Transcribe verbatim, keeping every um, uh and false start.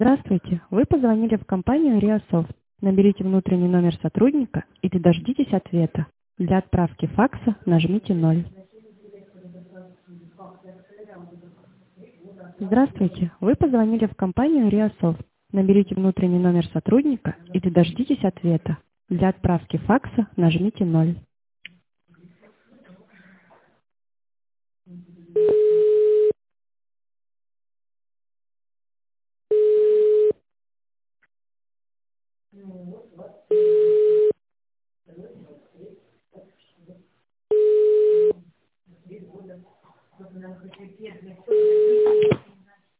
Здравствуйте, вы позвонили в компанию Риасофт. Наберите внутренний номер сотрудника или дождитесь ответа. Для отправки факса нажмите ноль. Здравствуйте, вы позвонили в компанию Риасофт. Наберите внутренний номер сотрудника или дождитесь ответа. Для отправки факса нажмите ноль.